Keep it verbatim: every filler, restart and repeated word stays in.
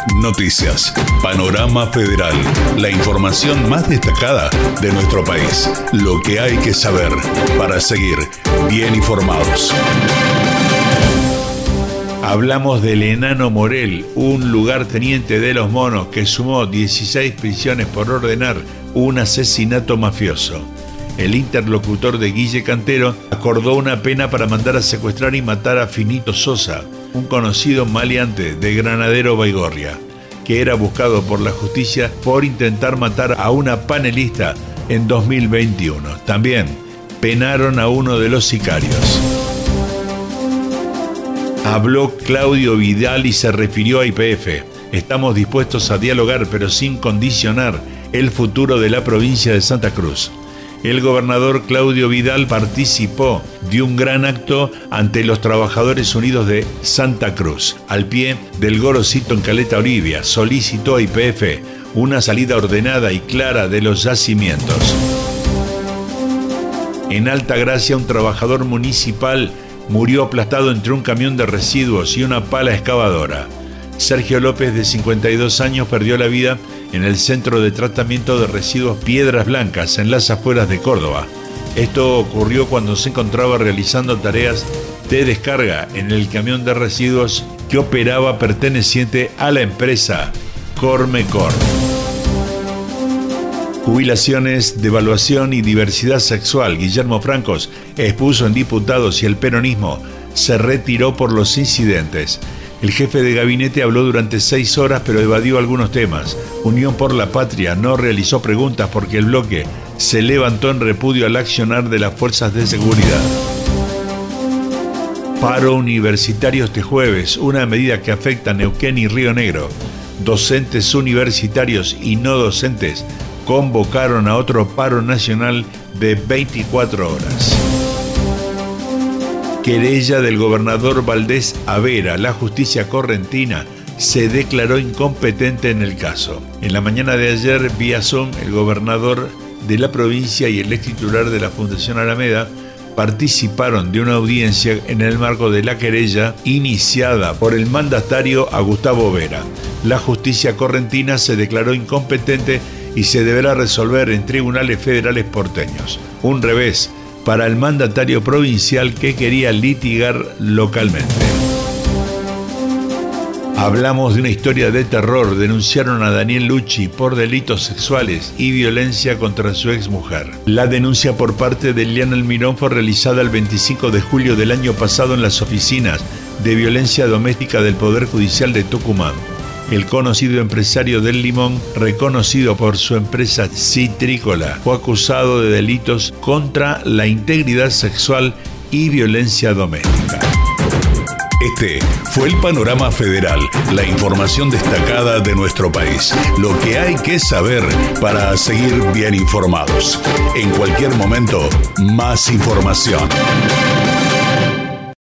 Noticias. Panorama Federal. La información más destacada de nuestro país. Lo que hay que saber para seguir bien informados. Hablamos del Enano Morel, un lugarteniente de Los Monos que sumó dieciséis prisiones por ordenar un asesinato mafioso. El interlocutor de Guille Cantero acordó una pena para mandar a secuestrar y matar a Finito Sosa, un conocido maleante de Granadero Baigorria, que era buscado por la justicia por intentar matar a una panelista en dos mil veintiuno. También penaron a uno de los sicarios. Habló Claudio Vidal y se refirió a Y P F. Estamos dispuestos a dialogar, pero sin condicionar el futuro de la provincia de Santa Cruz. El gobernador Claudio Vidal participó de un gran acto ante los Trabajadores Unidos de Santa Cruz. Al pie del Gorosito en Caleta Olivia, solicitó a Y P F una salida ordenada y clara de los yacimientos. En Altagracia, un trabajador municipal murió aplastado entre un camión de residuos y una pala excavadora. Sergio López, de cincuenta y dos años, perdió la vida en el Centro de Tratamiento de Residuos Piedras Blancas, en las afueras de Córdoba. Esto ocurrió cuando se encontraba realizando tareas de descarga en el camión de residuos que operaba perteneciente a la empresa Cormecor. Jubilaciones, devaluación y diversidad sexual. Guillermo Francos expuso en diputados y el peronismo se retiró por los incidentes. El jefe de gabinete habló durante seis horas, pero evadió algunos temas. Unión por la Patria no realizó preguntas porque el bloque se levantó en repudio al accionar de las fuerzas de seguridad. Paro universitario este jueves, una medida que afecta a Neuquén y Río Negro. Docentes universitarios y no docentes convocaron a otro paro nacional de veinticuatro horas. Querella del gobernador Valdés Avera. La justicia correntina se declaró incompetente en el caso. En la mañana de ayer, vía Zoom, el gobernador de la provincia y el ex titular de la Fundación Alameda participaron de una audiencia en el marco de la querella iniciada por el mandatario a Gustavo Vera. La justicia correntina se declaró incompetente y se deberá resolver en tribunales federales porteños. Un revés para el mandatario provincial que quería litigar localmente. Hablamos de una historia de terror. Denunciaron a Daniel Lucci por delitos sexuales y violencia contra su exmujer. La denuncia por parte de Lionel Mirón fue realizada el veinticinco de julio del año pasado en las oficinas de violencia doméstica del Poder Judicial de Tucumán. El conocido empresario del Limón, reconocido por su empresa Citrícola, fue acusado de delitos contra la integridad sexual y violencia doméstica. Este fue el Panorama Federal, la información destacada de nuestro país. Lo que hay que saber para seguir bien informados. En cualquier momento, más información.